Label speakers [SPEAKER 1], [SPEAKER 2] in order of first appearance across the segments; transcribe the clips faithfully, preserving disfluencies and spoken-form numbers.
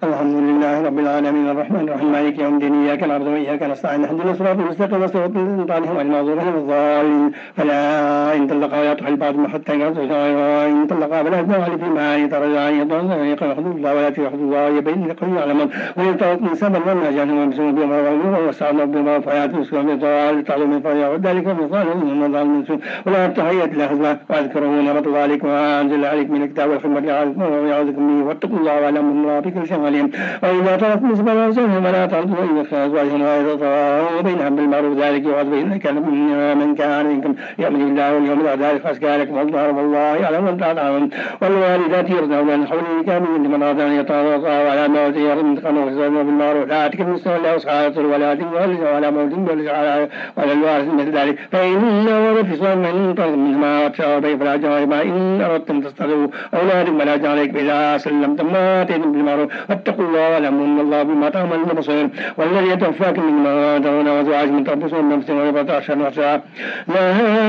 [SPEAKER 1] الحمد لله رب العالمين الرحمن الرحيم مالك يوم الدين إياك نعبد وإياك نستعين اهدنا الصراط المستقيم صراط الذين أنعمت عليهم غير المغضوب عليهم ولا الضالين فلا إن طلقها ولا تحل بعضهم حتى ينكحوا إن طلقها فلا يدعوا فيما يترجع أن يطلق يأخذ الله ولا يأخذ الله يبين لقوم يعلمون وإن طلق من سبب ولا جهنم بسم بما غفور واستعمل بما فيات مسلم بطال تعلم من فيا وذلك مثال من ظالم من سوء ولا تحيت لهزوا واذكروا نعمة الله عليكم وأنزل عليكم من الكتاب والحكمة يعظكم به واتقوا الله واعلموا أن الله بكل شيء عليم وإذا طلقتم نسبا وزوجهم ولا تعرضوا إلى أزواجهم وإذا طلقوا بينهم بالمعروف ذلك يوعظ به من كان منكم يؤمن بالله واليوم الآخر ذلك أزكى لكم والله رب الله يعلم أن تعلمون والوالدات يرضعن من حولهم كامل لمن أراد أن يتطلقا وعلى موت يرضعن وزوجهم بالمعروف لا تكلموا السوء إلا وصحابة ولا تنكحوا ولا موت ولا الوارث مثل ذلك فإن ورث من طلق منهما وتشاور بين فلا جناح إن أردتم تسترضعوا أولادكم ولا جناح عليكم إذا سلمتم ما آتيتم بالمعروف واتقوا الله واعلموا أن الله بما تعملون بصير والذي يتوفاكم منهما ترون وأزواجكم تربصون بأنفسهم وأربعة أشهر وعشرة لا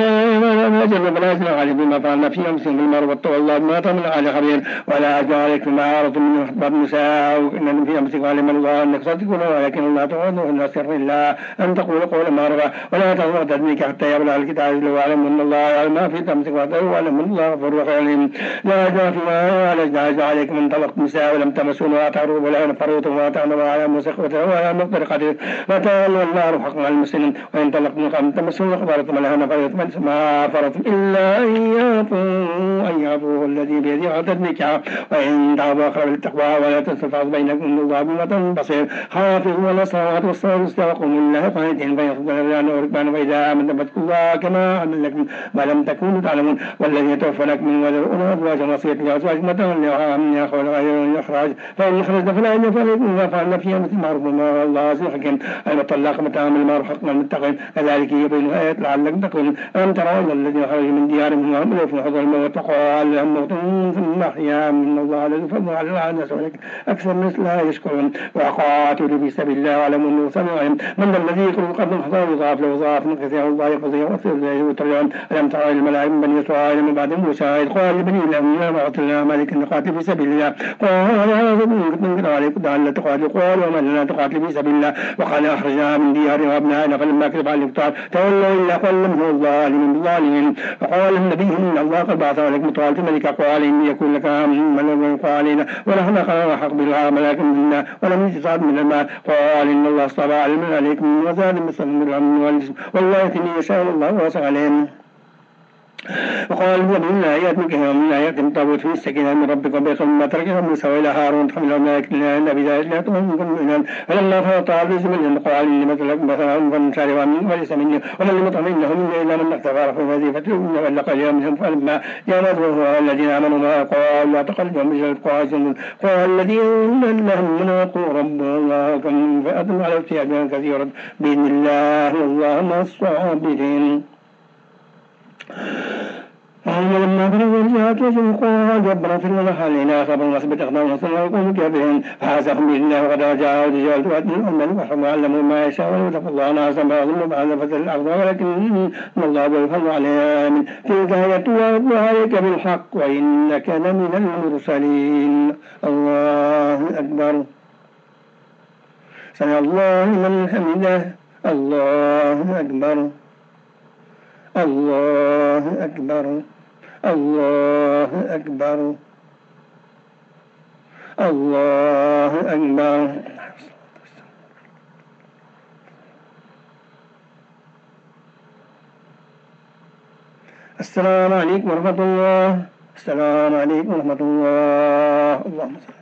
[SPEAKER 1] أجل فلا جناح عليكم بما فعلنا في أنفسهم بالمعروف واتقوا الله بما تعملون على خبير ولا أجر عليكم ما عرضتم من خطبة النساء إن في أنفسكم علم الله أنك صادقون ولكن الله تعلمون إن السر إلا أن تقولوا قولا معروفا ولا تغضبوا تدنيك حتى يبلغ الكتاب واعلموا أن الله يعلم ما في أنفسكم واعلموا أن الله غفور رحيم لا أجر فيما على عليكم من طلقتم النساء ولم تمسون وتعرضوا ولا فرضتم ولا تعلموا على مسخوته ولا مقدر قدير لا تعلموا الله حق على المسلمين وإن طلقتم فلم تمسون وخبرتم لها فرضتم ما فرضتم إلا أن يعفوا أن يعفوا الذي بيده عقد النكاح وإن تعفوا أقرب للتقوى ولا تنسوا بينكم إن الله بما بصير حافظوا على الصلوات والصلاة وقوموا لله قانتين فيغفر لنا وركبان فإذا آمنتم فاتقوا الله كما علم لكم ما لم تكونوا تعلمون والذي يتوفى لكم من وذرؤون أزواجا وصية لأزواج متاعا لهم يأخذ غير الإخراج فإن خرجنا فلا يفعلون وفعلنا فيها مثل معروف ما الله عزيز حكيم المطلق متاعا بالمعروف حقا للمتقين كذلك يبين الآيات لعلكم تقولون ألم تروا إلى الذين خرجوا من ديارهم وهم ألوف حضر الموت وقال لهم موت ثم أحيا من الله الذي فضل على الناس ولكن أكثر الناس لا يشكرون وقاتلوا في سبيل الله واعلموا أنه سميع من الذي يقول قبل حضر يضاعف له ضعف من كثير الله يقضي ويغفر له وترجعون ألم تروا إلى الملائكة من بني إسرائيل من بعد موسى إذ قال لبني الذين قاتلنا مالك نقاتل في سبيل الله قال هذا من عليكم لعل تقاتلوا قال ومن لنا تقاتل في سبيل الله وقال أخرجنا من ديارنا وأبنائنا فلما كتب على الإفطار تولوا إلا قال لم هو الظالمين بالظالمين فقال النبي إن الله قد بعث عليكم طالت ملكا قال إن يكون لك من قالنا ونحن قال حق بالله ملاكم منا ولم يتصاد من الماء قال إن الله اصطفى عليكم وزاد مثل من الأمن والجسم والله إني يشاء الله واسع عليهم وقال من لا يأتيك من لا يأتي الطاغوت في السكينة من ربك وبيقل ما تركه موسى وإلى هارون تحمل الملائكة إن بذلك لا تؤمنكم مؤمنا فلما فرط عبد من قال إني مثلك مثلا فانشار ومن وليس مني ومن لم إنه مني إلا من اختفى رفض هذه فتؤمن وإلا قليلا منهم فلما جاءوا الذين آمنوا ما قالوا لا تقلهم بجل قاسم قال الذين لهم مناقوا رب الله كم فأتم على ارتيابها كثيرا بإذن الله والله مع الصابرين فلما فرغوا الجهات وجهوا قال ربنا اغفر لنا علينا صبرا واثبت اقدامنا ثم يقوم كافرين فحاسبهم بالله وقد رجعوا رجال تؤدي الملك وحكموا علموا ما يشاء ويتقوا الله ناسا بعضهم بعض فتل الارض ولكن ان الله بالفضل عليهم تلك يتوب عليك بالحق وانك لمن المرسلين الله اكبر سمع الله من حمده الله اكبر الله أكبر الله أكبر الله أكبر السلام عليكم ورحمة الله السلام عليكم ورحمة الله اللهم صل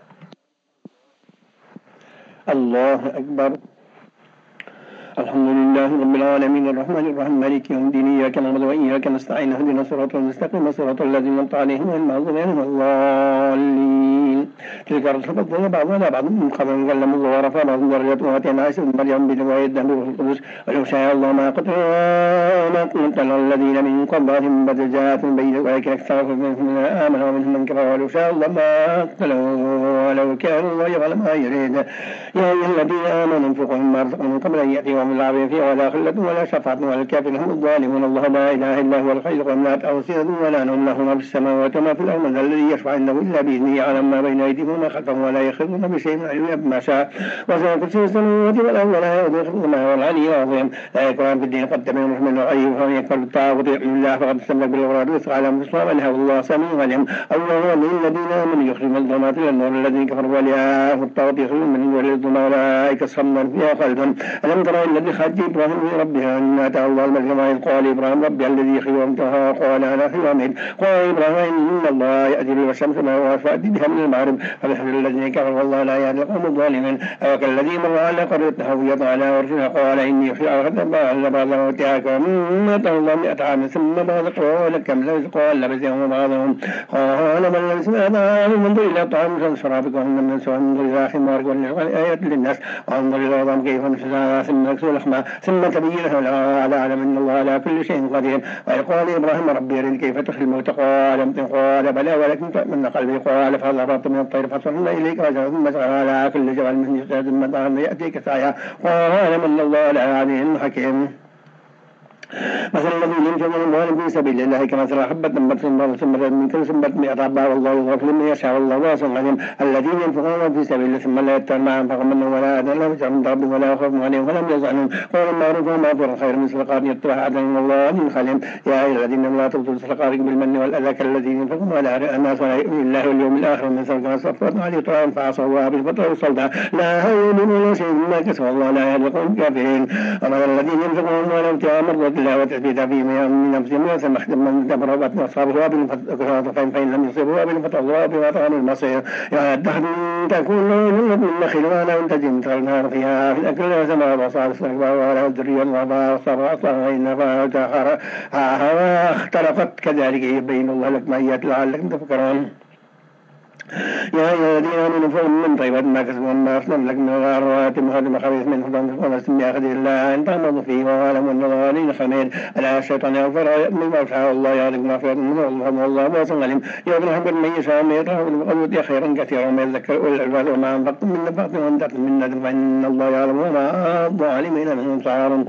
[SPEAKER 1] الله أكبر الحمد لله رب العالمين الرحمن الرحيم مالك يوم الدين إياك نعبد وإياك نستعين اهدنا الصراط المستقيم صراط الذين أنعمت عليهم غير المغضوب عليهم ولا الضالين تلك الرسل فضلنا بعضنا بعض من قبل كلم الله ورفع بعضهم درجات وآتينا عيسى ابن مريم بالهدى الدهر والقدس ولو شاء الله ما قتلنا قتل الذين من قبلهم بل جاءتهم بينة ولكن أكثرهم منهم آمنوا ومنهم من كفر ولو شاء الله ما قتلوا ولو كان الله يفعل ما يريد يا أيها الذين آمنوا انفقوا مما رزقناكم قبل أن يأتي من العافية فيه ولا خلة ولا شفاعة ولا الكافرين هم الظالمون الله لا إله إلا هو الحي القيوم لا تأخذه سنة ولا نوم له ما في السماوات وما في الأرض الذي يشفع عنده إلا بإذنه يعلم ما بين أيديهم وما خلفهم ولا يخرون بشيء من علمه بما شاء وسع كرسي السماوات والأرض ولا يؤوده حفظهما وهو العلي العظيم لا يكرهن في الدين قد تبين الرشد من الغي فمن يكفر بالطاغوت ويؤمن بالله فقد استمسك بالغرار ويسعى على الإسلام أنه الله سميع عليم الله من الذين آمنوا يخرجون الظلمات إلى النور الذين كفروا ولياهم الطاغوت يخرجون من النور إلى الظلمات أولئك أصحاب فيها خالدون ألم ترى الذي خرج إبراهيم من ربها أن آتاه الله الملك إذ قال إبراهيم ربي الذي يحيي ويميت قال أنا أحيي وأميت قال إبراهيم إن الله يأتي بي والشمس ما فأتي بها من المغرب فبحر الذين كفروا والله لا يهدي القوم الظالمين أو كالذي مر على قرية هوية على عرشها قال إني أحيي وأميت بعد موتها كم أتاه الله مئة عام ثم بعد قال كم لبثت قال لبثت يوما بعضهم قال بل لبثت مئة عام انظر إلى طعام شرابك وهم من سوى انظر إلى حمارك والآيات للناس وانظر إلى عظام كيف نشزها ثم نكسو لحما ثم تبين له على علم إن الله على كل شيء قدير وقال إبراهيم ربي أرني كيف تحيي الموت قال أمت قال بلى ولكن تؤمن قلبي قال فأضربت من الطير فصرنا إليك رجعا ثم سعى على كل جبل من يسعد ثم طعام يأتيك سعيا قال من الله على عزيز حكيم مثل الذي ينفق أموالهم في سبيل الله كمثل حبة نبت في الأرض ثم من كل سنبلة مئة حبة والله يغفر لمن يشاء والله واسع عليم الذين ينفقون في سبيل الله ثم لا يتبعون ما أنفقوا منه ولا أذى لهم أجر عند ربهم ولا خوف عليهم ولم يحزنون قولا معروفا ومغفرة خير من صدقات يتبعها أجر من الله عليم خليم يا أيها الذين لا تبطلوا صدقاتكم بالمن والأذى كالذين ينفقون على الناس ولا يؤمن الله واليوم الآخر من سرقة صفوة عليه طعام فعصوا وابل فطروا صلدا لا هون ولا شيء مما كسب الله لا يهدي القوم الكافرين ومن الذين ينفقون أموالهم ابتغاء مرضات الله وتثبيتا فيه من نفسهم وسمح من دبر وبطن أصحابه وابل فإن لم يصيبوا وابل فطغوا بما طعام المصير يا الدهر تكون من النخيل ولا تجد مثل النار فيها في الأكل وسماء وصار الصحبة ولا الذرية الوضع وصار أصلا وإن فأتاخر اختلفت كذلك يبين الله لكم آيات لعلكم تفكرون يا أيها الذين آمنوا فهم من طيبات ما كسبوا ما أسلم لكم وغارات مهدم خبيث منه فانتقوا بأخذ الله أن تعمضوا فيه وعلموا أن الظالمين خمير ألا الشيطان يغفر من مغفر الله يعطيكم مغفرة منه الله والله واسع عليم يغفر حق من يشاء من يطهر بالقوة خيرا كثيرا وما يذكر أولي الألباب وما أنفقتم من نفقة وأن تأتوا من ندم فإن الله يعلم وما الظالمين منهم صار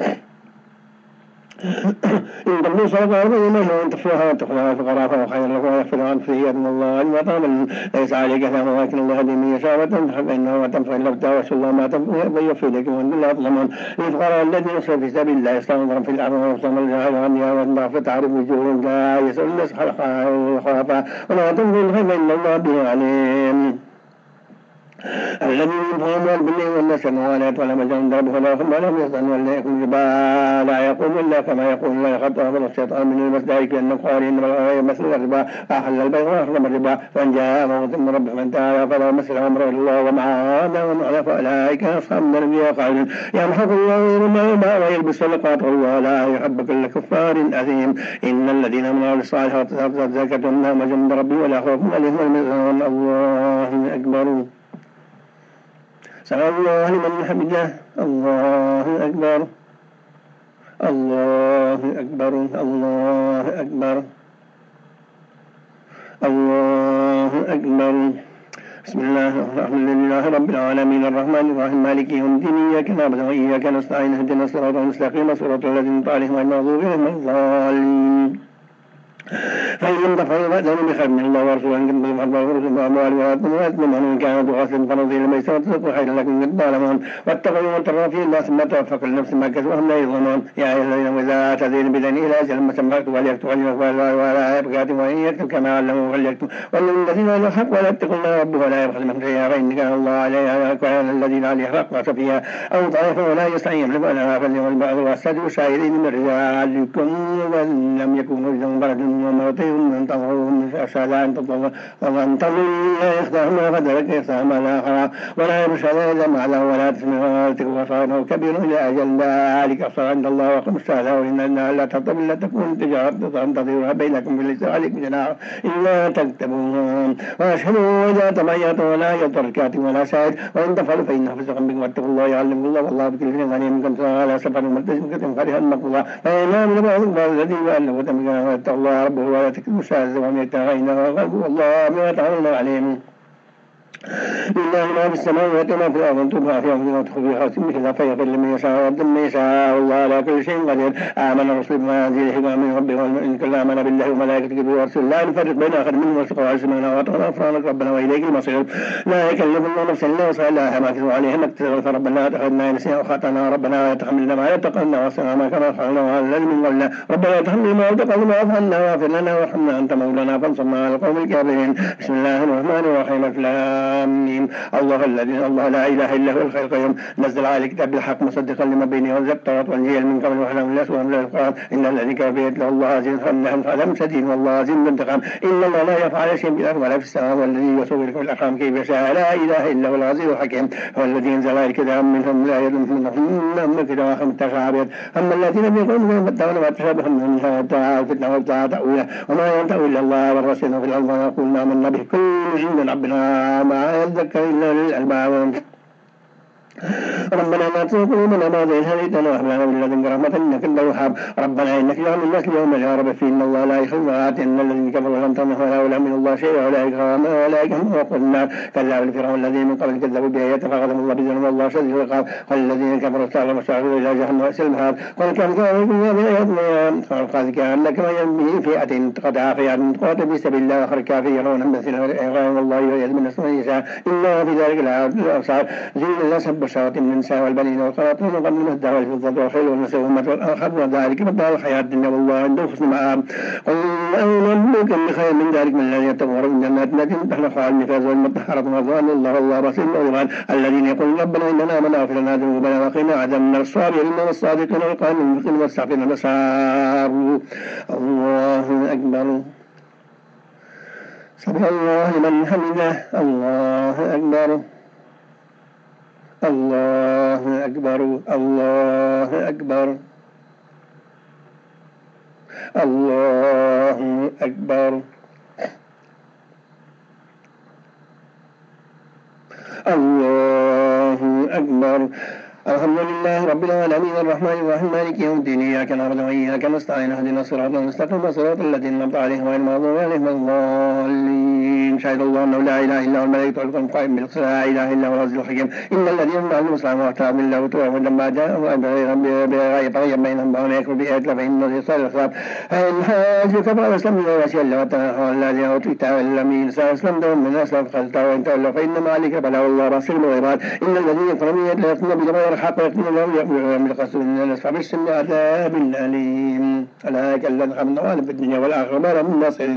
[SPEAKER 1] إن تبدوا صدقات فإنما إن تخفوها وتخفوها الفقراء فهو خير لكم ويغفر عنكم سيئاتكم الله عليم وطعم ليس عليك ثام ولكن الله يهدي من يشاء وتنفع فإنه وتنفع إلا ابتغوا الله ما تنفع ويغفر لكم وأنتم لا تظلمون للفقراء الذين يصرفوا في سبيل الله يستنظرون في الأرض ويصومون الجهاد عنها والله فتعرف وجوههم لا يسأل الناس خلقها ولا تنفع الخير فإن الله به عليم الذين ينفقون بالله والناس والآيات ولم يجعلوا ضربه لهم ولم يصنعوا ولا يكون ربا لا يقوم إلا كما يقول لا يخطأ من الشيطان من المسدائك لأنه قال إنما مثل الربا أحل البيع وأحرم الربا فإن جاء موت من ربه من تعالى فلا مثل أمره الله ومع هذا ومع فأولئك أصحاب النبي خالدون يمحق الله الربا ويلبس الصدقات والله لا يحب كل كفار أثيم إن الذين آمنوا بالصالحات حفظت زكاتهم لهم أجر عند ربهم ولا خوف عليهم ولا هم يحزنون الله أكبر سمع الله لمن حمده الله أكبر الله أكبر الله أكبر الله أكبر بسم الله الرحمن لله رب العالمين الرحمن الرحيم مالك يوم الدين إياك نعبد وإياك نستعين اهدنا الصراط المستقيم صراط الذين أنعمت عليهم غير المغضوب عليهم ولا الضالين فإن لم تفعلوا فأذنوا بخير من الله ورسوله إن كنتم تحبون ورسوله وأموال وأتمنوا أن كانوا غسلا فنظير الميسر وتتقوا خيرا لكم إن تعلمون واتقوا يوما ترى فيه الناس ثم توفى كل نفس ما كسبت وهم لا يظلمون يا أيها الذين إذا تزين بدين إلى أجل مسمى فاكتبوا وليكتب ولا يبقى وإن يكتب كما علموا فليكتب والذين لا حق ولا يتقوا الله ربه ولا يبخل من شيئا فإن كان الله عليه كان الذين عليه حق وسفيها أو ضعيفا ولا يستطيع يملك أنا فليوم البعض والسد شاهدين من رجالكم وإن لم يكونوا إذا بلد وموت من تظهرهم فأشهد أن تطلب ومن تظل لا يخدعهم فذلك يسام الآخر ولا يرشد إذا ما له ولا تسمع وتكون صغيره كبير إلى أجل ذلك أصر عند الله وقم الشهادة وإن لا تطلب إلا تكون تجارة تنتظرها بينكم بالليس عليكم جناح إلا تكتبون وأشهدوا إذا تبيتوا ولا يضر كاتب ولا شاهد وإن تفعلوا فإنه فسق بكم واتقوا الله يعلمكم الله والله بكل شيء عليم منكم سواء على سفر ملتزم كتم فرحا مقبولا فإما من بعض الذي وأنه تمكن واتقوا الله ربه ولا تكتبوا الشهادة ومن يتغينا وغلبوا الله بما تعملون عليم لله ما في السماوات وما في الأرض تبقى فيها وما تخفي خاتم كذا فيغفر لمن يشاء ويعذب من يشاء والله على كل شيء قدير. آمن الرسول بما أنزل إليه من ربه والمؤمنون كل آمن بالله وملائكته ورسله لا نفرق بين أحد منهم وارزقنا سمعنا وأطعنا غفرانك ربنا وإليك المصير. لا يكلف الله نفسا إلا وسعها ما كسبت عليها ما اكتسبت ربنا لا تأخذنا إن نسينا وخطأنا ربنا ولا تحملنا ما لا تقلنا واصلنا ما كما فعلنا وعلى الذي من قبلنا ربنا لا تحملنا ما لا تقلنا واعف عنا واغفر لنا وارحمنا أنت مولانا فانصرنا على القوم الكافرين. بسم الله الرحمن الرحيم الف لام ميم الله الذي الله لا إله إلا هو الحي القيوم نزل على الكتاب بالحق مصدقا لما بينه والزبط والجيل من قبل وحده الناس وأنزل القرآن إن الذي كفر له الله عزيز فلم شديد والله عزيز انتقام إن الله لا يفعل شيء بالأرض ولا في السماء والذي يصوركم الأرحام كيف يشاء لا إله إلا هو العزيز الحكيم هو الذي أنزل على الكتاب منهم لا يد منهم الكتاب آخر متشابه أما الذين في قلوبهم فاتقون ما تشابه منها وابتغاء الفتنة وابتغاء تأويله وما ينتهي إلا الله والرسول في الأرض ويقول آمنا به كل عند ربنا ما يذكر إلا أولي الألباب. ربنا لا تزغ قلوبنا بعد إذ هديتنا وهب لنا من لدنك رحمة إنك أنت الوهاب. ربنا إنك جعل الناس اليوم يا رب فيه إن الله لا يخلف الميعاد إن الذين كفروا لم تغنه ولا أولى من الله شيئا أولئك أولئك هم وقود النار كذاب الفرعون الذين من قبل كذبوا بآياتنا فأخذهم الله بذنوبهم والله شديد العقاب. والذين كفروا استعلموا استعلموا إلى جهنم وبئس المهاد. قل كم كان يكون بآياتنا فقد كان لك من فئة قطع فئة تقاتل في سبيل الله وآخر كافرون مثل غير الله ويأذن من نصره يشاء إلا في ذلك الأبصار زين الله سب الشهوات من النساء والبنين والقناطير المقنطرة والذهب والفضة والخيل والنساء والأنعام وذلك متاع الحياة الدنيا والله عنده حسن مآب. قل أنبئكم بخير من ذلك من الذين اتقوا من جنات التي تحلقها النفاس والمطهرة مرضوان الله والله بصير بالعباد الذين يقولون ربنا إننا آمنا واغفر لنا ذنوبنا وقنا عذاب النار الصابرين والصادقين والقائمين بالقسط والساخرين الأبصار. الله أكبر. سبح الله لمن حمده. الله أكبر. الله أكبر. الله أكبر. الله أكبر. الله أكبر. الحمد لله رب العالمين الرحمن الرحيم مالك يوم الدين إياك نعبد وإياك نستعين اهدنا الصراط المستقيم صراط الذين أنعمت عليهم غير المغضوب عليهم ولا الضالين. شهد الله أنه لا إله إلا هو الملائكة والقائم القائم بالقسط لا إله إلا هو العزيز الحكيم إن الذين يمنعون المسلمين واعترفوا بالله وتوبوا لما جاءهم بغير بينهم ومن يكفر بآيات الله فإنه يصل الحساب. فإن حاجوك فأسلم له وسيل له واتقوا الذين أوتوا الكتاب لم أسلم لهم من أسلم فخلته وإن تولوا فإنما عليك بلاغ الله بصير بالعباد. إن الذين يكفرون لا يقتلون بغير حق ويقتلون لهم يأمرون بالقسط إن الأسفل بالسن عذاب أليم. أولئك الذين خابوا في الدنيا والآخرة ما لهم من ناصر.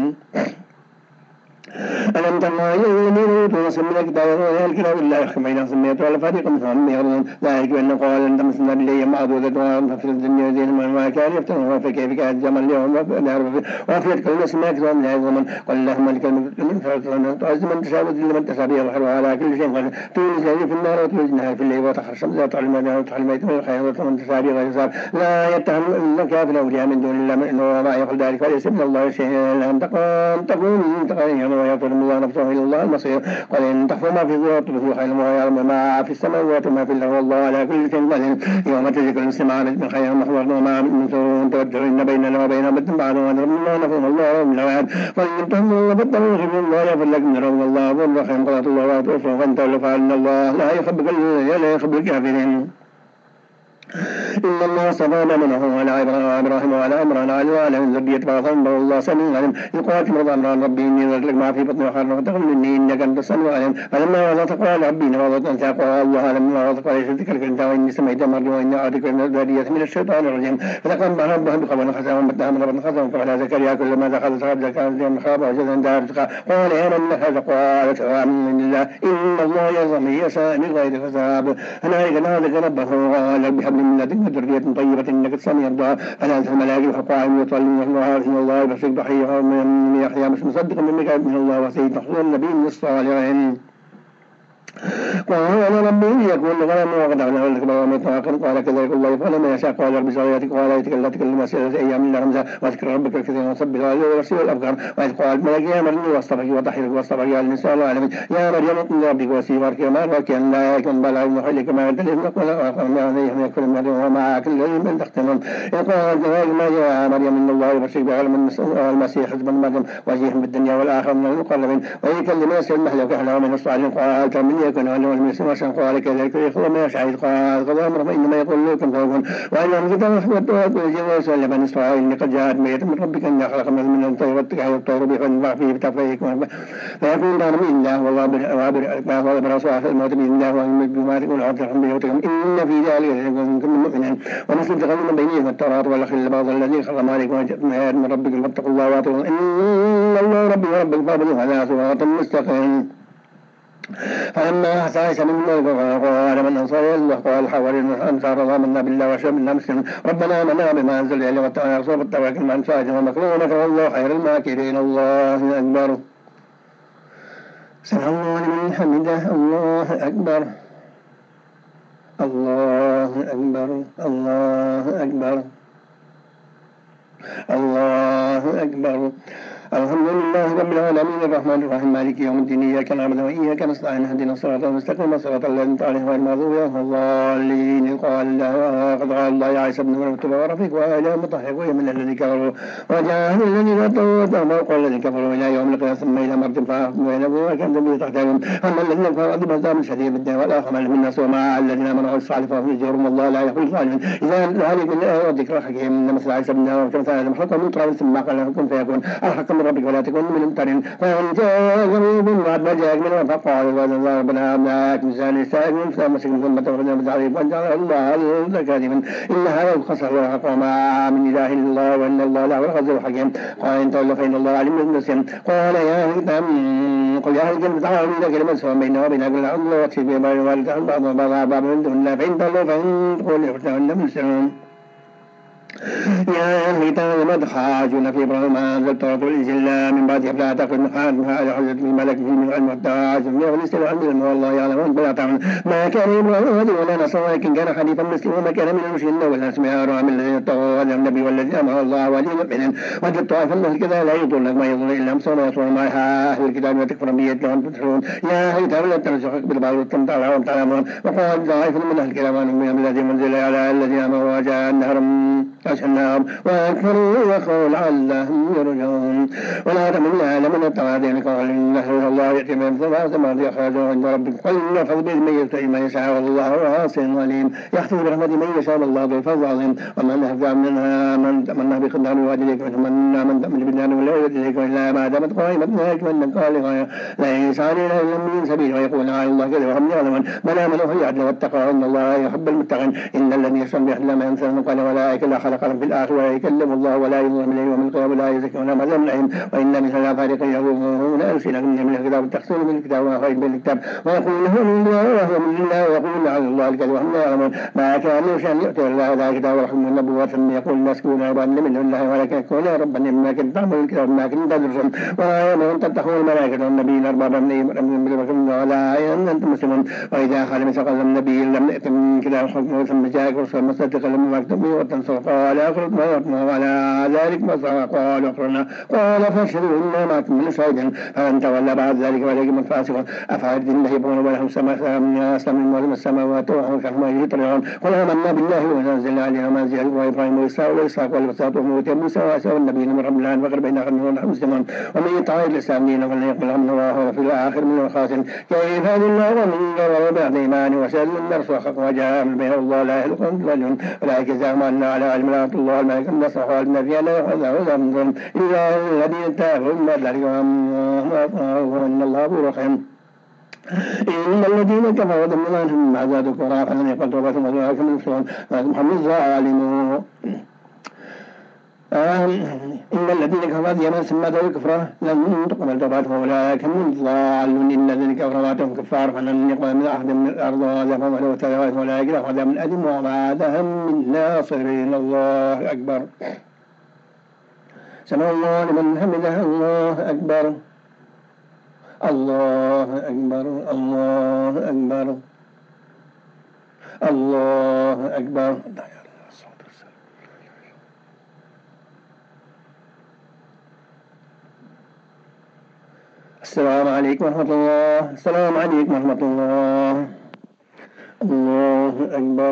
[SPEAKER 1] ألم تر إلى الذين أوتوا نصيبا من الكتاب ويؤمنون الكتاب بالله يحكم بينهم ثم يتولى فريق منهم يعرضون ذلك بأنه قال لن تمسنا بالأيام معدودة في الدنيا دينهم ما كانوا يفترون فكيف كان الزمن اليوم وأفيد كل نفس ما كسبت من الزمن قل اللهم مالك الملك من فرد تعز من تشاء وتذل من تشاء بيده الخير على كل شيء قدير تولج الليل في النهار وتولج النهار في الليل وتخرج الشمس وتعلم الماء وتحل الميت والخير ومن تشاء بغير حساب. لا يتهم إلا كافر أولياء من دون الله إنه ما يقول ذلك فليس من الله شيئا لم تكن تكون تغير ويغفر الله نفسه إلى الله المصير. قل إن تخفوا ما في صدوركم تبدوه خيرا ويعلم ما في السماوات وما في الأرض والله على كل شيء قدير. يوم تجد كل نفس ما عملت من خير محضر وما عملت من سوء تود إن بيننا وبين بدء بعد وضربنا نفهم الله من الأوعاد فإن تهموا وبطلوا خير الله يغفر لكم من الله أبو رحيم قضاة الله وأتوفوا فانتهوا فإن الله لا يحب لا يحب الكافرين. إن الله اصطفى آدم وعلى إبراهيم وعلى عمران وعلى من ذرية بعضهم والله سميع عليم. إذ قالت امرأة عمران ربي إني نذرت لك ما في بطني محررا فتقبل مني إنك أنت السميع العليم. فلما وضعت قال ربي إني وضعت أنثى قال الله أعلم بما وضعت قال ليس ذكرك أنت وإني سميت مريم وإني أعطيك من الذرية من الشيطان الرجيم. فتقبل ربها بقبول حسن ومتها من رب خزن فعلى زكريا كلما دخل سقط زكاة من خاب وجد عندها رزقا قال يا من هذا قالت آمن بالله إن الله يرزق من يشاء بغير حساب. هنالك نادى ربه قال بحبل من لدنك ذرية طيبة إنك السميع الدعاء. فنزل الملائكة فقائم يصلون وحسن الله بشر ضحية من يحيى مش مصدق من مكان من الله وسيد محصول النبي من الصالحين. قال ربي إني يكون غلام وقد أغنى لك بوامة وآخر قال كذلك الله فلما يشاء قال رب صلاتك قال يتكلم تكلم سيرة أيام إلا رمزا واذكر ربك الكثير وصب الغالي والرسول والأبكار وإذ قالت ملك يا مريم واصطفك وطهرك واصطفك على النساء العالمين يا مريم اطلب ربك وسيبارك وما ربك أن لا يكون بلا يحلك ما يدلهم ولا آخر ما عليهم يكفر من وما كل الذي من تختمهم يقول كذلك ما يا مريم إن الله يبشرك بعلم المسيح حزب مريم وجيه بالدنيا والآخرة من المقربين ويكلم يسر المهل وكحله من الصالحين قال كمن يكون عنه المسلم وشان قال كذلك يخلو ما يشاء قال قضى أمره فإنما يقول لكم فيكون وإن الكتاب رحمة وجه وسؤال لبني إسرائيل قد جاءت بيت من ربك أن خلق من الطير والطير والطير بفنفع فيه بتفريق فيكون دار من الله والله برسول آخر الموت بإذن الله وأن بما تكون عبد الحمد بيوتكم إن في ذلك لكم مؤمنين ومثل تقدم من بينهم التوراة والأخل بعض الذين خلق عليكم وجدتم آيات من ربكم فاتقوا الله وأطيعون إن الله ربي وربكم فاعبدوه على صراط مستقيم فلما أحسى عيسى منهم قال من أنصاري الله قال الحواريون أنصار الله آمنا بالله وشهدنا مسلمين ربنا آمنا بما أنزل إلينا واتبعنا رسوله فاتبعنا من فاجر ومكروه ومكر الله خير الماكرين الله أكبر سمع الله لمن حمده الله أكبر الله أكبر الله أكبر الله أكبر الحمد لله رب العالمين الرحمن الرحيم مالك يوم الدين إياك نعبد وإياك نستعين اهدنا الصراط المستقيم صراط الذين أنعمت عليهم غير المغضوب عليهم الضالين قال الله قد قال الله يا عيسى ابن مريم ورفيق وآله مطهر من الذين كفروا وجاهد الذين اتقوا وقال الذين كفروا إلى يوم القيامة ثم إلى مرد فأخذوا بينهم وكان به تحتهم أما الذين كفروا عذاب عذاب شديد بالدنيا والآخرة من الناس ومع الذين آمنوا الصالحين فهم يجزيهم الله لا يخلف الظالمين إذا هذه من الآيات والذكر الحكيم إن مثل عيسى ابن مريم كمثل آدم خلقه من تراب ثم قال له كن فيكون الحق من ربك ولا تكن من الممترين فإن جاء غريب بعد ما جاءك منه فقال الله ربنا أبناك ميزان السائل فمسكن ثم تخرجنا بتعريف وجعل الله كاذبا إن هذا الخسر والحق وما من إله إلا الله وإن الله لا العزيز الحكيم قال إن تولوا فإن الله عليم بالمسلم قال يا هدام قل يا هدام تعالوا إلى كلمة سواء بيننا وبين أقل الله واكفي بما يوالد عن بعض وبعض بعض من دون الله فإن تولوا فإن قولوا فإن مسلمون يا أهل الكتاب لم تحاجون في إبراهيم ما أنزل التوراة والإنجيل من بعد فلا تأخذ محال هذا حجة الملك في من علم والتعاجب وليسأل عن علم والله يعلم وأنتم لا تعلمون ما كان إبراهيم هدي ولا نصرا ولكن كان حنيفا مسلما وما كان من المشركين ولا سمع من الذين اتقوا هذا النبي والذي أمر الله ولي مؤمنا وجدت طائفا من الكتاب لا يضل لك ما يضل إلا أمسون ويصون ما أهل الكتاب وتكفر بيت لهم تدخلون يا أهل الكتاب لا تنسخك بالبعض وتمتعوا وأنتم تعلمون وقال طائفة من أهل الكتاب من الذي منزل على الذين آمنوا وجاء النهر أشهناهم وأكثروا وأخروا لعلهم يرجعون ولا تمنى لمن التوادين قال إنه الله يأتي من ثلاث مرات يخرجوا عند ربك قل نفذ بإذن من يؤتي من يشاء والله واسع عليم يخطف برحمة من يشاء والله ذو الفضل العظيم ومن أهدى منها من تمنى بقدام وادليك وتمنى من تأمن بالنار ولا يدليك إلا ما دامت قائمة من قال ليس علينا إلا من سبيل ويقول على الله كذا وهم يعلمون من آمنوا فليعدل واتقوا إن الله يحب المتقين إن الذين يشركون بالله ما ينسون قال ولا لا خلق لهم في الآخر ولا يكلم الله ولا ينظر من يوم القيامة ولا يزكي ولا مزام لهم وإن من هذا فريق يقولون ألسنة من الكتاب التقسيم من الكتاب وخير بالكتاب ويقول هو من الله وهو من الله ويقول على الله الكذب وهم لا يعلمون ما كان شأن يؤتي الله هذا الكتاب ورحمه النبوة ثم يقول الناس كونوا عبادا من الله ولكن كونوا ربا مما كنت تعملون الكتاب ما كنت تدرسون ولا يأمرون تتخذوا الملائكة والنبيين أربابا من بالرسول ولا أنتم مسلمون وإذا خال مسق النبي لم يأت من كتاب حكمه ثم جاءك رسول مصدقا لما مكتوب به وتنصر قال أخرج ما يطمع وعلى ذلك مصر قال أخرنا قال فاشهدوا إنا معكم من شهيدا فأن تولى بعد ذلك ولكن من فاسقا أفعرض الله يبغون ولهم سماء من أسلم من السماوات وهم كما يطلعون قل آمنا بالله ونزل علينا ما أنزل وإبراهيم وإسحاق وإسحاق والبساط وموت موسى وعيسى والنبيين من رب العالمين فقر بين أخذنا ونحن مسلمون ومن يطع الإسلام دينا فلن يقبل منه وهو في الآخر من الخاسرين كيف هذه الله ومن جرى بعد إيمان وسلم النرس وجاء من بين الله لا يهلك الظالمون أولئك جزاهم أن على علم لا الله الملك النصر قال النبي لا يأخذه من إلا الذين تابوا من ذلك وأن الله غفور رحيم إن الذين كفروا ودمروا عنهم ما زادوا كفرا فلن يقبل توبتهم وأولئك هم المفلحون محمد الظالمون إن الذين كفروا يمن ثم ذوي كفرا لن تقبل توبتهم وأولئك هم الضالون إن الذين كفروا واتهم كفار فلن يقبل من أحد من الأرض وعذابهم ولو تزوج وأولئك لهم عذاب من أليم وما لهم من ناصرين الله أكبر سمع الله لمن حمده الله أكبر الله أكبر الله أكبر الله أكبر. السلام عليكم ورحمة الله. السلام عليكم ورحمة الله. الله أكبر.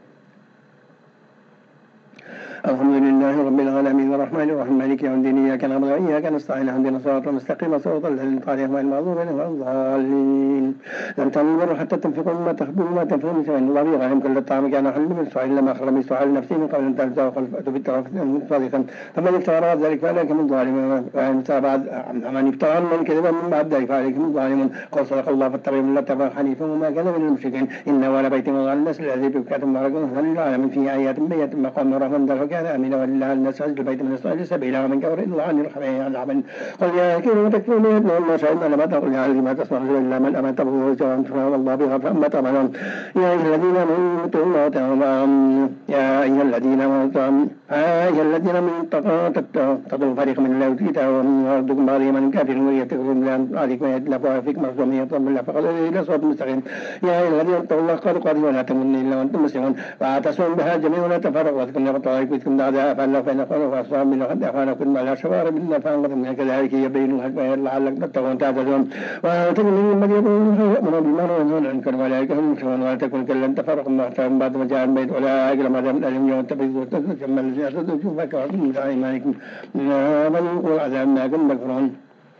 [SPEAKER 1] الحمد لله رب العالمين الرحمن الرحيم مالك يوم الدين إياك نعبد وإياك نستعين اهدنا الصراط المستقيم صراط الذين أنعمت عليهم غير المغضوب عليهم ولا الضالين. لن تنالوا البر حتى تنفقوا مما تحبون وما تنفقون فإن الله بغيرهم كل الطعام كان حلا من سؤال لما أخرج من سؤال نفسه من قبل أن تنزعوا فأتوا بالتوراة صادقا فمن افترى بعد ذلك فعليك من ظالم ومن افترى من كذب من بعد ذلك فعليك من ظالم. قال صدق الله فاتبعوا ملة إبراهيم حنيفا وما كان من المشركين إنه لبيت وضع الناس الذي ببكاة مباركة للعالمين فيه آيات بينات مقام الرحمن كان آمنا ولله الناس حج البيت من إسرائيل سبيلا ومن كفر إلا عن الرحمن العمل. قل يا كيف تكفرون يتلون ما شاء لما تقول يا الذي ما تسمعون إلا من أمن تبغوا وجوان فهو الله بها فأما تمنون. يا أيها الذين آمنوا الله تعالى يا أيها الذين آمنوا يا أيها الذين آمنوا تقوا فريق من الله وتيتا ومن يردكم بعضهم من كافر ويتكفرون بالله عليكم ويتلفوا فيكم مرضهم يطلب بالله فقال إلى صراط مستقيم. يا أيها الذين اتقوا الله قالوا قاتلوا ولا تمنوا إلا وأنتم مسلمون واعتصموا بها جميعا ولا تفرقوا واذكروا نعمة الله عليكم أعداء فألف بين أخوانكم وأصحاب من أحد أخوانكم على شوارب الله فأنقذكم من كذلك يبين لعلكم تتقون تعتدون. ولا تكونوا ممن يأمرون بالمعروف وينهون عن المنكر وأولئك هم المفلحون. ولا تكونوا كالذين تفرقوا واختلفوا بعد ما جاءهم البيت أولئك لهم عذاب أليم يوم تبيض وتسود ثم الذين أشركوا فكفرتم من أيمانكم فذوقوا العذاب بما كنتم تكفرون.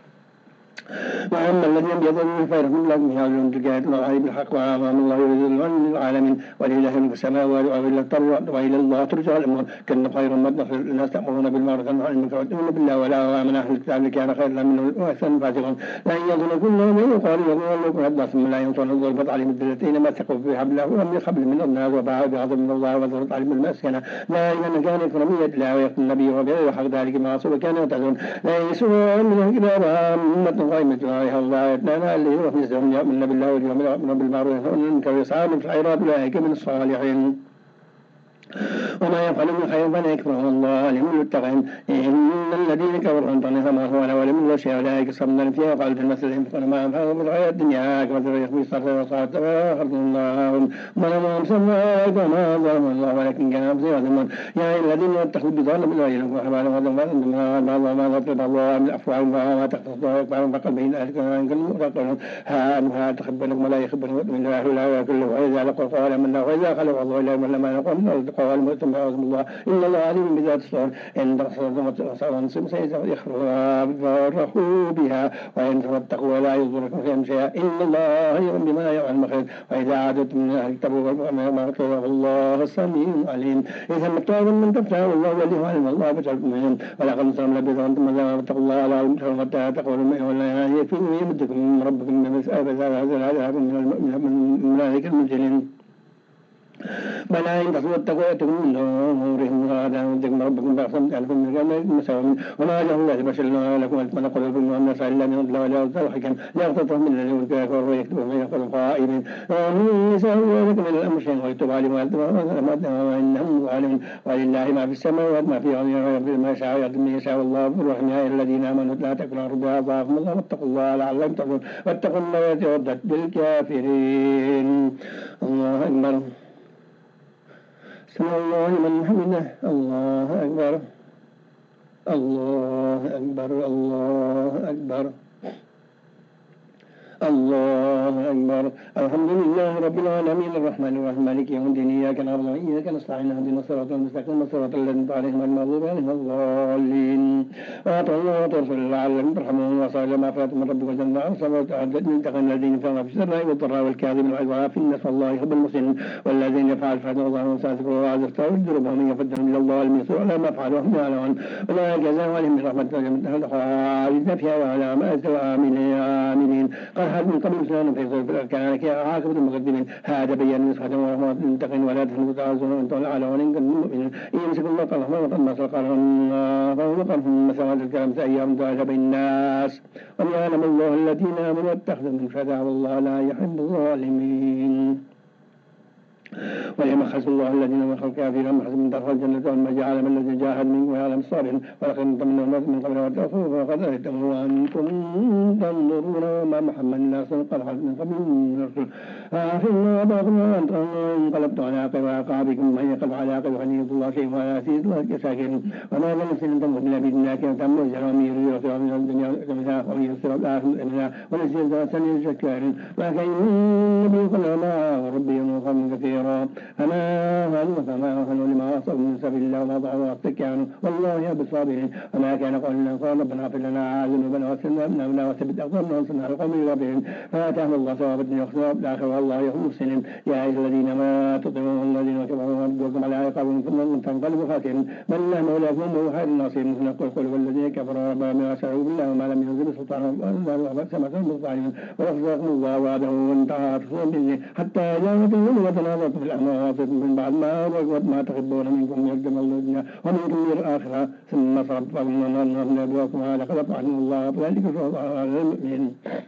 [SPEAKER 1] وأما الذين بيضلون فيرهم لهم يعلمون تجاهد الله بالحق وأمام الله يريد العالمين ولله ملك السماوات وإلى الأرض وإلى الله ترجع الأمور. كن خير أمة الناس تأمرون بالمعروف وتنهون عن المنكر وتؤمنون بالله ولا آمن أهل الكتاب كان خيرا منه وأحسن فاسقون. لا يظن كل من يقال يقول لكم هذا ثم لا ينصرون ضربت عليهم الذين مسكوا في حبل ومن قبل من الناس وباعوا بغضب من الله وضربت عليهم المسكنة. لا إن كان إكرامية لا ويقتل النبي وبغير حق ذلك ما عصوا وكانوا يعتدون. لا يسوء من الكتاب أمة قائمة عليها الله يتنانا اللي هو في الزمن يؤمن بالله واليوم الآخر بالمعروف وينهون ويسعى في الخيرات أولئك من الصالحين. وما يفعل من خير فلا يكفره الله لمن المتقين. إن الذين كفروا عن طريق ما هو ولا من الوشي أولئك صمنا فيها وقال في المسجد ينفقون ما أنفقوا في الحياة الدنيا كما يخفي الصرف وصارت وآخرت الله ظلمهم سماء وما ظلم الله ولكن كان أنفسهم يظلمون. يا الذين اتخذوا بظالم بالله لكم وحبالهم وظلم أنتم ما ما ضرب الله من أفواه وما تختصوا ويكبرون فقل بين أهلكم وإنكم متقون ها أنها تخبركم ولا يخبرون من الله ولا كله وإذا لقوا قال من الله وإذا خلوا الله إلى من لما نقول قال المؤتم بعظم الله إن الله عليم بذات الصدور إن تخصرتم وتصرنصم سيفرحوا بها وإن تتقوا ولا يضركم فيهم شيئا إن الله يعلم بما يفعل خير. وإذا عادتم من أهل تبوك ما طلب الله السميع عليم. إذا متعظم من تفتحوا الله وليه علم الله بتعلم منهم ولقد نصرم لبث أنتم ماذا واتقوا الله على المتحر حتى تقولوا المئة ولا يكفي يمدكم ربكم بمسألة هذا العذاب من ملائكة المجرمين. بلى إن تصدقوا وتقوا من نورهم وهذا ودكم ربكم فأحسن تعرفون من كان مساوم وما جاءوا الله بشر لكم ألف من قلوبكم وأن نسأل الله من الله ولا يرضى حكم لا يغتطهم من الذين كفروا ويكتبوا من يقول قائمين وهم يسألوا لكم من الأمر شيء ويكتب عليهم وإنهم ظالمون ولله ما في السماوات ما في الأرض ويغفر ما يشاء ويعدل من يشاء والله بالرحمن يا الذين آمنوا لا تكونوا أرضها أضعافهم الله واتقوا الله لعلكم تقولون واتقوا الله يتودد بالكافرين. الله أكبر. سمع الله لمن حمده. الله أكبر الله أكبر الله أكبر الله أكبر. الحمد لله رب العالمين الرحمن الرحيم مالك يوم الدين إياك نعبد وإياك نستعين اهدنا الصراط المستقيم صراط الذين أنعمت عليهم غير المغضوب عليهم ولا الضالين. وأطيعوا الله ورسوله لعلكم ترحمون وصلى ما فات من ربك وجنة وصلى أعدت من تقين الذين فهم في السراء والضراء والكاظم الغيظ والعافين الناس والله يحب المحسنين والذين يفعل فعل الله وسأذكر وعذر تولد ومن يفدهم إلى الله الميسور على ما فعلوا وهم يعلمون ولا جزاء عليهم من رحمة الله خالدين فيها وعلى ما أزدوا آمنين. هل من قبل سنان في صرف كانك عاقبة المقدمين هذا بيان نسخة ورحمة المتقين ولا تحنوا تعزون وانتم على ولن كنتم مؤمنين إن يمسكوا الله قال رحمة وقد ما سلقهم فهو قرهم مساوات الكلام سأيام دعاء بين الناس وليعلم الله الذين آمنوا واتخذوا من شهداء والله لا يحب الظالمين. وليمخص الله الذين من خلق كافرين حسب من دخل الجنة وما جعل من الذي جاهد منكم ويعلم الصابرين ولقد تمنوا الناس من قبل وتأخذوا فقد أهتموا وأنتم تنظرون وما محمد الناس قد خلت من قبل من رسل آخرنا وباقنا وأنتم انقلبتم على عقب وعقابكم من يقلب على عقب خليل الله كيف ولا سيد الله كساكن وما ظن سنة مدنا بإذن كان تم الجرام يريد من الدنيا منها ويسر الآخر منها ونسير ذات سنة شكار ما كان النبي قال ما ربي من كثيرا فما هنوا فما هنوا لما أصاب من سبيل الله وما ضعوا واستكانوا والله يا بالصابرين وما كان قولنا قال ربنا اغفر لنا ذنوبنا واغفر لنا وثبت أقدامنا وانصرنا على القوم الكافرين فآتاهم الله ثواب الدنيا وثواب الآخرة والله يهون المحسنين يا أيها الذين ما تطيعون الذين كفروا وردوكم على عقابهم ثم تنقلبوا خاسرين بل الله مولاكم وهو خير الناصرين نقول قل والذين كفروا ربنا ما شرعوا بالله وما لم ينزل سلطانه وسمة المطاعمين ورزقكم الله وعده وانتهى به حتى إذا وتنظروا وتناظرتم في الأموات من بعد ما رغبت ما تحبون منكم يرجم الله الدنيا ومنكم من الآخرة ثم صرفكم من أبواكم هذا قد أطعم الله بذلك على المؤمنين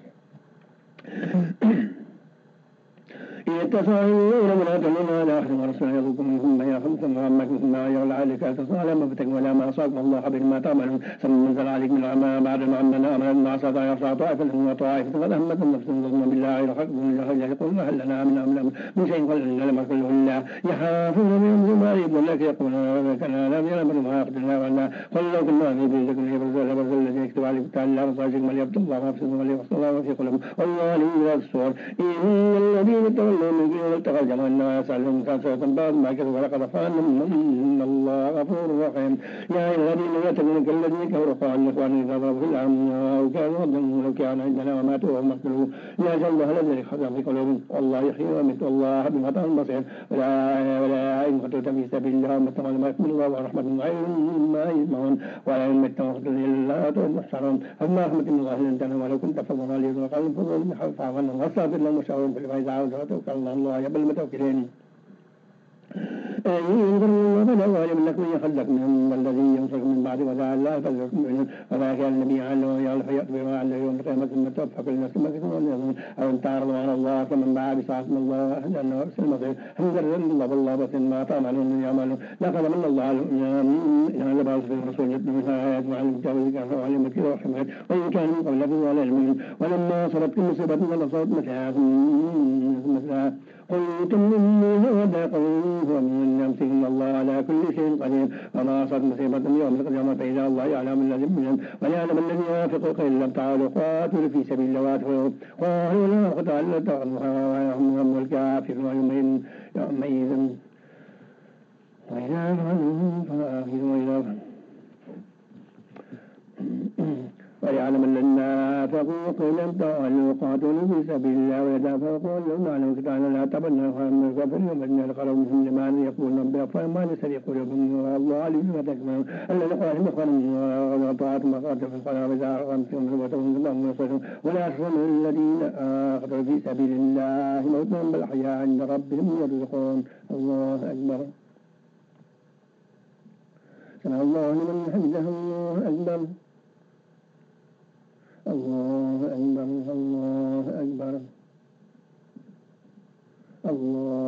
[SPEAKER 1] يتصاعدون من أجلنا على آخر ورسول يضركم منكم ما يأخذ ثم أمكم ثم يغل عليك تصاعد ما فتكم ولا ما أصابكم الله خبير ما تعملون ثم نزل عليك من العمى بعد ما أمنا أمنا ما أصاب يرفع طائفة وطائفة قد أهمت النفس ظلما بالله الحق من الله يقول هل لنا من أمنا من شيء قل إن لم كله الله يخافون من ما يقول لك يقولون كنا لا يعلم ما يقتلنا ولا قل لو كنا نبي لكم يبرز لبرز الذي يكتب عليك تعالى وصاجك من يبت الله ما في سنه وليفصل الله في قلوب والله لي الصور إن الذين تولوا من دون التقى الجمال الناس عليهم كاسرة بعض ما كسبوا ولقد فعلنا إن الله غفور رحيم يا أيها الذين لا تكونوا كالذين كفروا قالوا إخواننا إذا ضربوا في الأرض أو كانوا ظلموا لو كانوا عندنا وماتوا وهم مقتلون يا جل الله الذي خزى في قلوبهم والله يحيي ويميت والله بما تعمل بصير ولا ولا يموتون في سبيل الله ومتقون ما يكمل الله ورحمة غير مما يجمعون ولا يمت وقت إلا تحشرون أما رحمة الله لن تنهوا ولو كنت فضلا غليظ القلب فضل من حول فعلا واستغفر لهم وشاورهم في الفائزة عاوز وتوكل على الله يا بل المتوكلين ينظر الله فلا غالب لكم يخلق من الذي ينصركم من بعد ولا لا فلكم منهم وما كان النبي عليه يعلم فيأتي بما عليه يوم القيامة ثم توفى كل نفس ما كسبت وهم أو أن تعرضوا على الله فمن باع بساعة من الله لأنه أرسل المصير حمد الله والله بس ما تعملون يعملون لقد من الله على إن لبعض في الرسول يتلو منها آيات وعلم التاويل كان وعلم الكثير وحمد وإن كان من قبل لفظ على علمهم ولما صبتكم مصيبة لصوت مثلها مثلها قلتم مني هذا قوله ومن يمسك الله على كل شيء قدير وما أصاب مصيبة يوم القيامة فإذا الله يعلم الذي منهم ويعلم الذي ينافق قيل لم تعالوا قاتلوا في سبيل الله واتقوا قالوا لا قتال لا تغنوا هم الكافرون يومئذ يومئذ وإذا فعلوا فآخذوا وإذا ويعلم الذين نافقوا قيل لم تعالوا قاتلوا في سبيل الله ويدافعوا قالوا نعلم كتابنا لا تبنى خيرا الكفر ومن القرب منهم لما يقولون بأفواههم ما ليس في قلوبهم والله عليم بما تكتمون الذين قالوا مخرا وطاعت مقاتل في القناه وإذا أرغمتم وتهم الله ونصرهم ولا يحزنوا الذين قتلوا في سبيل الله موتا بل أحياء عند ربهم يرزقون الله أكبر سمع الله لمن حمده الله أكبر الله أكبر الله أكبر الله